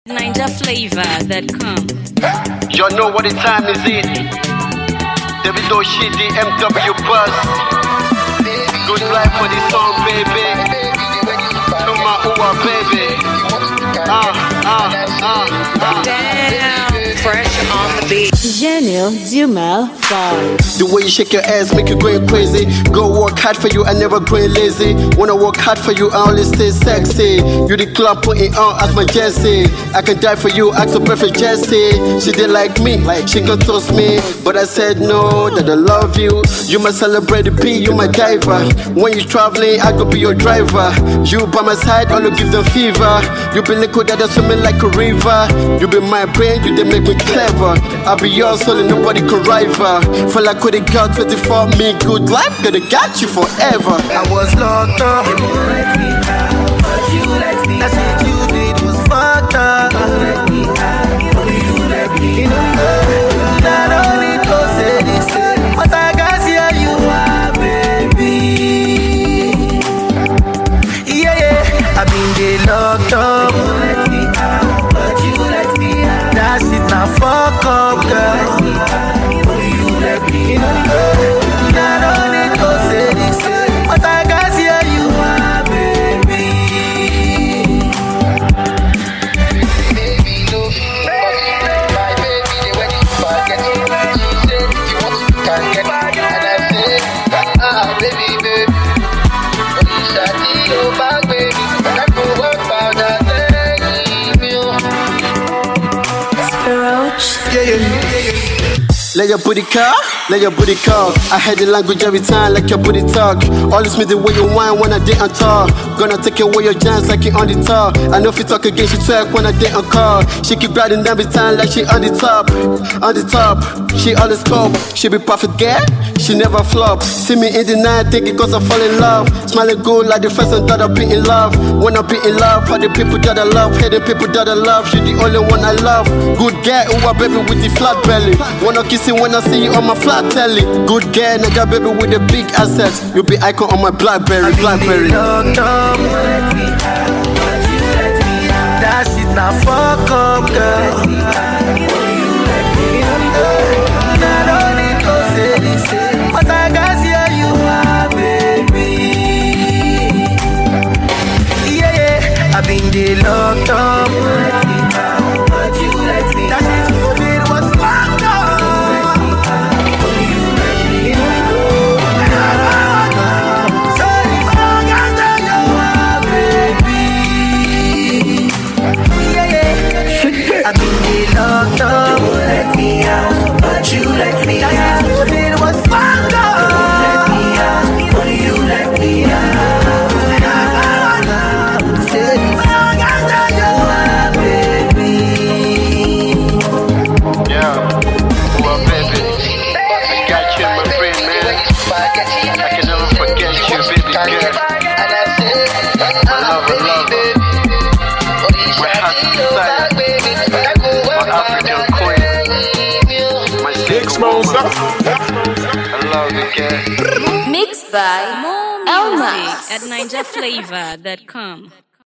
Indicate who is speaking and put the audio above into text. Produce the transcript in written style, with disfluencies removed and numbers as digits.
Speaker 1: NinjaFlavor.com.
Speaker 2: Y'all know what the time is it. Davido shit, the MW bus. Good life for this song, baby. To my Uwa, baby.
Speaker 1: Damn, fresh on the beat.
Speaker 3: Janelle Dumel Fall.
Speaker 2: The way you shake your ass make you going crazy. Go work hard for you, I never going lazy. Wanna work hard for you, I only stay sexy. You the club putting on as my Jessie. I can die for you, ask for perfect Jessie. She did like me, she could toast me. But I said no, that I love you. You my celebrity P, you my diver. When you traveling, I could be your driver. You by my side, I'll give them fever. You be liquid that is swimming like a river. You be my brain, you they make me clever. I'll be yours, so nobody can rival. Feel like with a girl 24, me good life, gonna got you forever.
Speaker 4: I was locked up. You won't let me out, but you let me out. That shit you did was fucked up. You let me out, but you let me out. Not only to say this, but I got here you are, baby. Yeah, yeah. I've been there locked up. You won't let me out, but you let me out. That shit now fuck up, girl. You let me out. Not only to say this, but I got here you are, baby. Baby, no, my baby, the way you forget it. She said if you want to, you can get it. And I said, baby, baby. But you shall see your back, baby. And I go work about that baby. Yeah.
Speaker 2: Let your booty call, let your booty call. I heard the language every time like your booty talk. Always me the way you whine when I didn't talk. Gonna take away your chance like you on the top. I know if you talk again, she twerk when I didn't call. She keep riding every time like she on the top. On the top, she always cope. She be perfect girl, she never flop. See me in the night, think it cause I fall in love. Smiling good like the first time that I be in love. When I be in love, for the people that I love. Hey, the people that I love, she the only one I love. Good girl, who a baby with the flat belly. Wanna kiss it when I see you on my flat telly. Good girl, nigga baby with a big asset. You be icon on my Blackberry, Blackberry.
Speaker 4: Locked up. You let me out, but you let me out. That shit now fuck up, girl. You let me out. Not only to say this, but I got here you are, baby. Yeah, yeah. I've been there locked up. You let me out, but you let me out. That shit you did was fucked up. I've been locked up. You won't let me out, but you let me out. You did was fucked up. You won't let me out, but you let me out. Say you are, baby.
Speaker 2: Yeah, well, baby, I got you in my brain, man. I can never forget you, baby girl. My love, I love you. My heart inside. My African queen. My single woman. I love you, girl.
Speaker 3: Mixed by
Speaker 1: More music at NinjaFlavor.com.